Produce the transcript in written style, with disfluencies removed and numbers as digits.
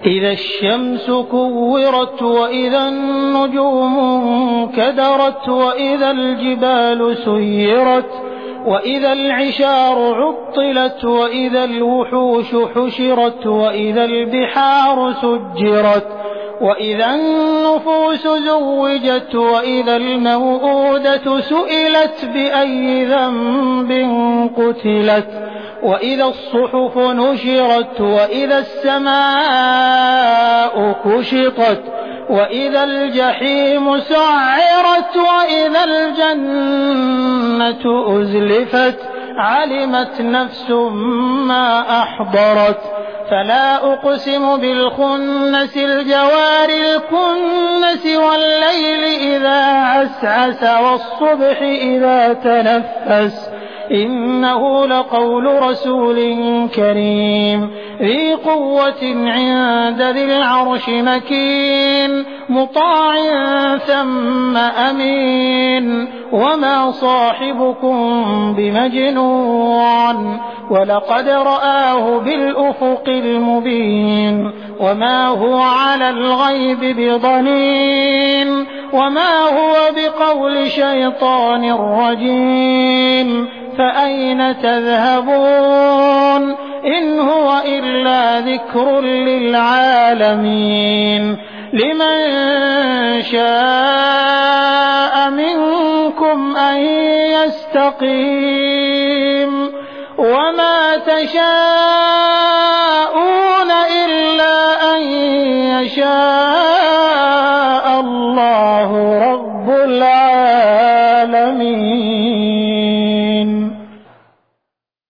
إذا الشمس كورت وإذا النجوم انكدرت وإذا الجبال سيرت وإذا العشار عطلت وإذا الوحوش حشرت وإذا البحار سجرت وإذا النفوس زوجت وإذا الموءودة سئلت بأي ذنب قتلت وإذا الصحف نشرت وإذا السماء كشطت وإذا الجحيم سعرت وإذا الجنة أزلفت علمت نفس ما أحضرت فلا أقسم بالخنس الجوار الكنس والليل إذا عسعس والصبح إذا تنفس إنه لقول رسول كريم ذي قوة عند ذي العرش مكين مطاع ثم أمين وما صاحبكم بمجنون ولقد رآه بالأفق المبين وما هو على الغيب بضنين وما هو بقول شيطان رجيم فأين تذهبون إن هو إلا ذكر للعالمين لمن شاء منكم أن يستقيم وما تشاءون